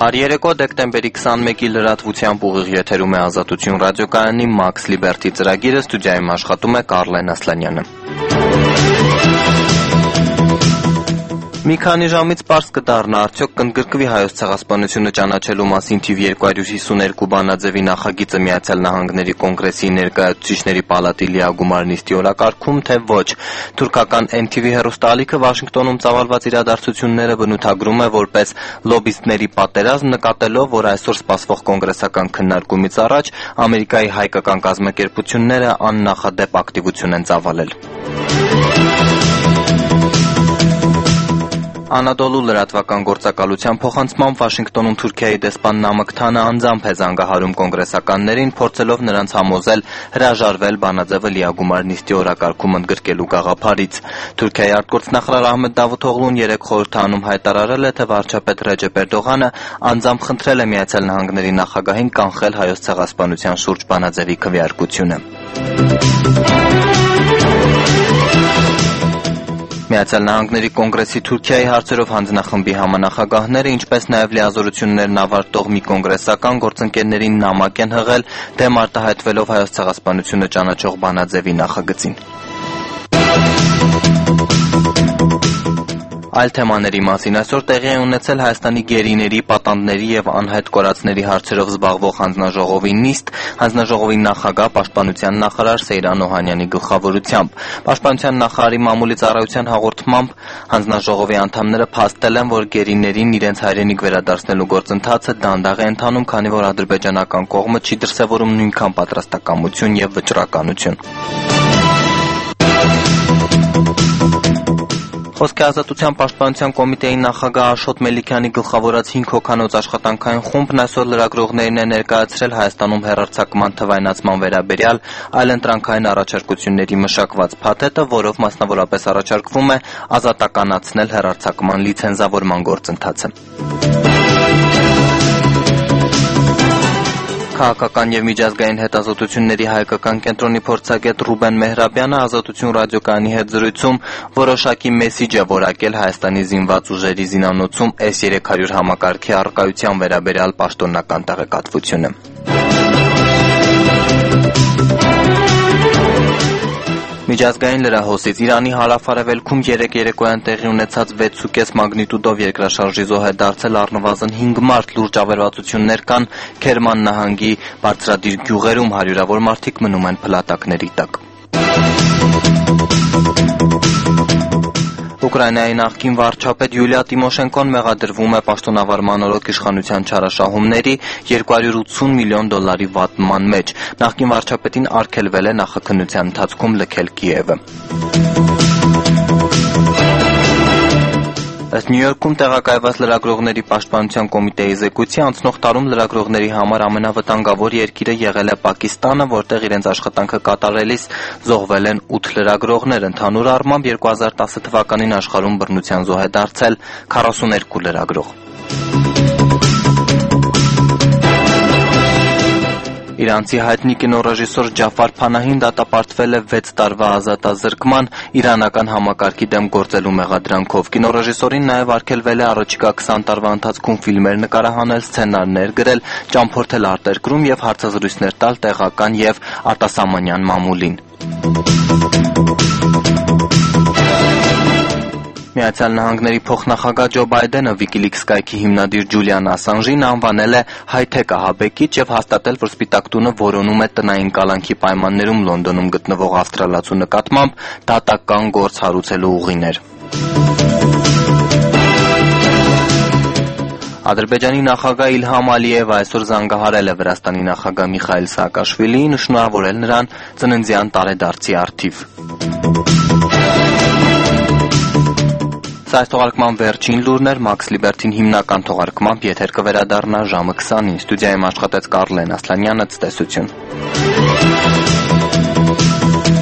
Արիերեկո դեկտեմբերի 21-ի լրատվությամբ ուղիղ եթերում է Ազատություն ռադիոկայանի Max Liberty ծրագիրը, ստուդիայում աշխատում է Կարլեն Ասլանյանը։ Մի քանի ժամից պարզ կդառնա, արդյոք կընդգրկվի Հայոց ցեղասպանությունը ճանաչելու մասին թիվ 252 բանաձևի նախագիծը Միացյալ Նահանգների կոնգրեսի ներկայացուցիչների պալատի լիագումար նիստի օրակարգում, թե ոչ։ Թուրքական NTV հեռուստաալիքը Վաշինգտոնում ծավալված իրադարձությունները բնութագրում է որպես լոբիստների պատերազմ, նկատելով, որ այսօր սպասվող կոնգրեսական քննարկումից առաջ Ամերիկայի հայկական կազմակերպությունները աննախադեպ ակտիվություն են ծավալել։ Անադոլու լրատվական գործակալության փոխանցմամբ Վաշինգտոնում Թուրքիայի դեսպան Նամık Թանը անձամբ է զանգահարում կոնգրեսականներին, փորձելով նրանց համոզել հրաժարվել բանաձևը լիագումար նիստի օրակարգում ընդգրկելու գաղափարից։ Թուրքիայի արտգործնախարար Ահմեդ Դավութօղլուն երեկ խորհրդանում հայտարարել է, թե վարչապետ Ռեջեփ Էրդողանը անձամբ խնդրել է Միացյալ Նահանգների նախագահին կանխել Հայոց ցեղասպանության շուրջ բանաձևի քվեարկությունը։ Միացյալ Նահանգների կոնգրեսի Թուրքիայի հարցերով հանձնախմբի համանախագահները, ինչպես նաև լիազորություններն ավարտող մի կոնգրեսական գործընկերներին նամակ են հղել, դեմ արտահայտվելով Հայոց ցեղասպանությունը ճանաչող բանաձևի նախագծին։ Այլ թեմաների մասին այսօր տեղի է ունեցել Հայաստանի գերիների, պատանդների եւ անհայտ կորածների հարցերով զբաղվող հանձնաժողովի նիստ, հանձնաժողովի նախագահ պաշտպանության նախարար Սեյրան Օհանյանի գլխավորությամբ։ Պաշտպանության նախարարի մամուլի ծառայության հաղորդմամբ հանձնաժողովի անդամները փաստել են, որ գերիներին իրենց հայրենիք վերադարձնելու գործընթացը դանդաղ է ընթանում, քանի որ ադրբեջանական կողմը չի դրսևորում նույնքան պատրաստակամություն եւ վճռականություն։ Խոսքի ազատության պաշտպանության կոմիտեի նախագահ Աշոտ Մելիքյանի գլխավորած 5 հոգանոց աշխատանքային խումբն այսօր լրագրողներին է ներկայացրել Հայաստանում հեռարձակման թվայնացման վերաբերյալ այլընտրանքային առաջարկությունների մշակված փաթեթը, որով մասնավորապես առաջարկվում է ազատականացնել հեռարձակման լիցենզավորման գործընթացը։ Քաղաքական եւ միջազգային հետազոտությունների հայկական կենտրոնի փորձագետ Ռուբեն Մեհրաբյանը Ազատություն ռադիոկայանի հետ զրույցում որոշակի մեսիջ է որակել Հայաստանի զինված ուժերի զինանոցում S-300 համակարգի առկայության վերաբերյալ պաշտոնական տեղեկատվությունը։ Միջազգային լրահոսից Իրանի հարավ-արևելքում երեկ երեկոյան տեղի ունեցած 6.5 մագնիտուդով երկրաշարժի զոհ է դարձել առնվազն 5 մարդ, լուրջ ավերածություններ կան Քերման նահանգի բարձրադիր գյուղերում, հարյուրավոր մարդիկ մնում են փլատակների տակ։ Ուկրաինայի նախկին վարչապետ Յուլիա Տիմոշենկոն մեղադրվում է պաշտոնավարման օրոք իշխանության չարաշահումների $280 միլիոն վատնման մեջ։ Նախկին վարչապետին արգելվել է նախաքննության ընթացքում լքել Կիևը։ Ըստ Նյու Յորքում տեղակայված լրագրողների պաշտպանության կոմիտեի զեկույցի անցնող տարում լրագրողների համար ամենավտանգավոր երկիրը եղել է Պակիստանը, որտեղ իրենց աշխատանքը կատարելիս զոհվել են 8 լրագրողներ, ընդհանուր առմամբ 2010 թվականին աշխարհում բռնության զոհ է դարձել 42 լրագրող։ Իրանցի հայտնի կինոռեժիսոր Ջաֆար Փանահին դատապարտվել է 6 տարվա ազատազրկման իրանական համակարգի դեմ գործելու մեղադրանքով։ Կինոռեժիսորին նաև արգելվել է առաջիկա 20 տարվա ընթացքում ֆիլմեր նկարահանել, սցենարներ գրել, ճամփորդել արտերկրում եւ հարցազրույցներ տալ տեղական եւ արտասահմանյան մամուլին։ Միացյալ Նահանգների փոխնախագահ Ջո Բայդենը WikiLeaks կայքի հիմնադիր Ջուլիան Ասանժին անվանել է հայ-թեք ահաբեկիչ եւ հաստատել, որ Սպիտակ տունը որոնում է տնային կալանքի պայմաններում Լոնդոնում գտնվող ավստրալացու նկատմամբ դատական գործ հարուցելու ուղիներ։ Ադրբեջանի նախագահ Իլհամ Ալիևը այսօր զանգահարել է Վրաստանի նախագահ Միխայիլ Սաակաշվիլիին ու շնորհավորել նրան ծննդյան տարեդարձի առթիվ։ Սա այս թողարկման վերջին լուրն էր, Max Liberty-ն հիմնական թողարկմամբ եթեր կվերադառնա ժամը 20-ին։ Ստուդիայում աշխատեց Կարլեն Ասլանյանը, ցտեսություն։